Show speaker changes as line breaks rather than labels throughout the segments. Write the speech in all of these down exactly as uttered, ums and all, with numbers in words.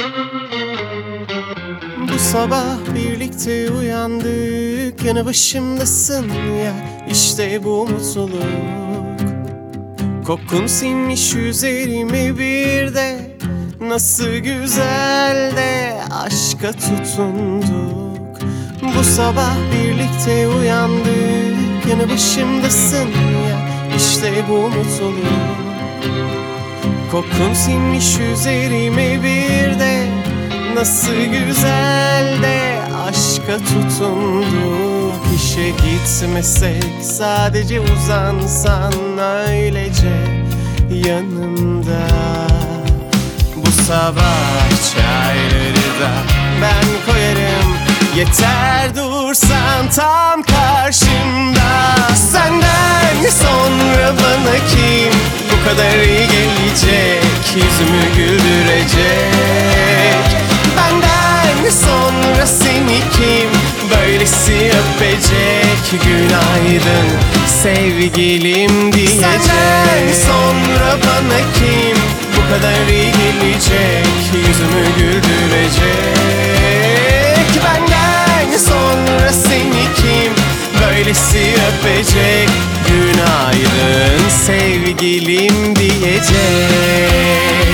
Bu sabah birlikte uyandık, yanı başımdasın ya, işte bu mutluluk. Kokun sinmiş üzerime bir de, nasıl güzel de aşka tutunduk. Bu sabah birlikte uyandık, yanı başımdasın ya, işte bu mutluluk. Kokun sinmiş üzerime bir de, nasıl güzel de aşka tutunduk. İşe gitmesek, sadece uzansan öylece yanımda. Bu sabah çayları da ben koyarım, yeter dursan tam karşımda. Senden sonra bana kim bu kadar iyi gelecek, yüzümü güldürecek? Benden sonra seni kim böylesi öpecek, günaydın sevgilim diyecek? Senden sonra bana kim bu kadar iyi gelecek, yüzümü güldürecek? Benden sonra seni kim böylesi öpecek, günaydın sevgilim diyecek?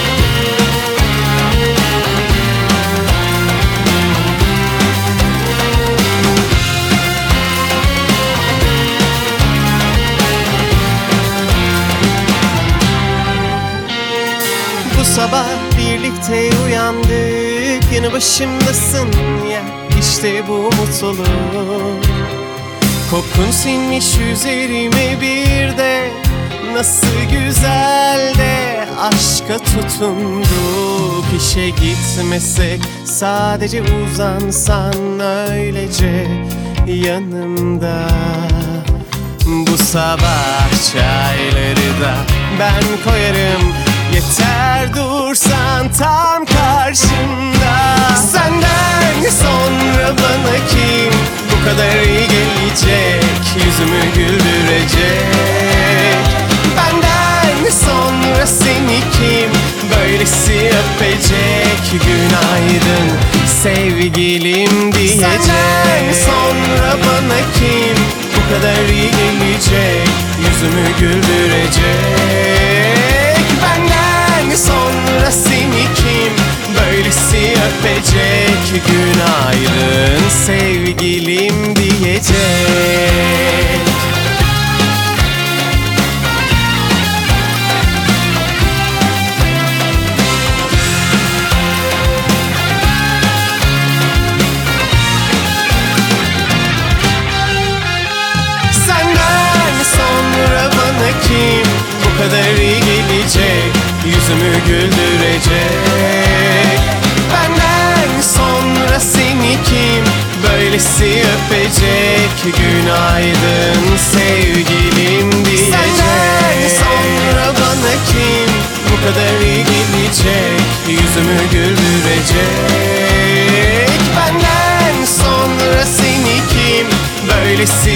Bu sabah birlikte uyandık, yanı başımdasın ya, işte bu mutluluk. Kokun sinmiş üzerime bir de, nasıl güzel de aşka tutunduk. İşe gitmesek, sadece uzansan öylece yanımda. Bu sabah çayları da ben koyarım, yeter dursan tam karşımda. Senden sonra bana kim bu kadar iyi gelecek, yüzümü güldürecek? Benden sonra seni kim böylesi öpecek, günaydın sevgilim diyecek? Senden sonra bana kim bu kadar iyi gelecek, yüzümü güldürecek? Benden sonra seni kim böylesi öpecek, günaydın sevgilim diyecek? Senden sonra bana kim bu kadar iyi gelecek, yüzümü güldürecek? Benden sonra seni kim böylesi öpecek, günaydın sevgilim diyecek? Senden sonra bana kim bu kadar iyi gelecek, yüzümü güldürecek? Benden sonra seni kim böylesi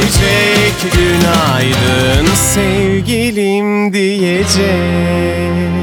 öpecek, günaydın sevgilim diyecek?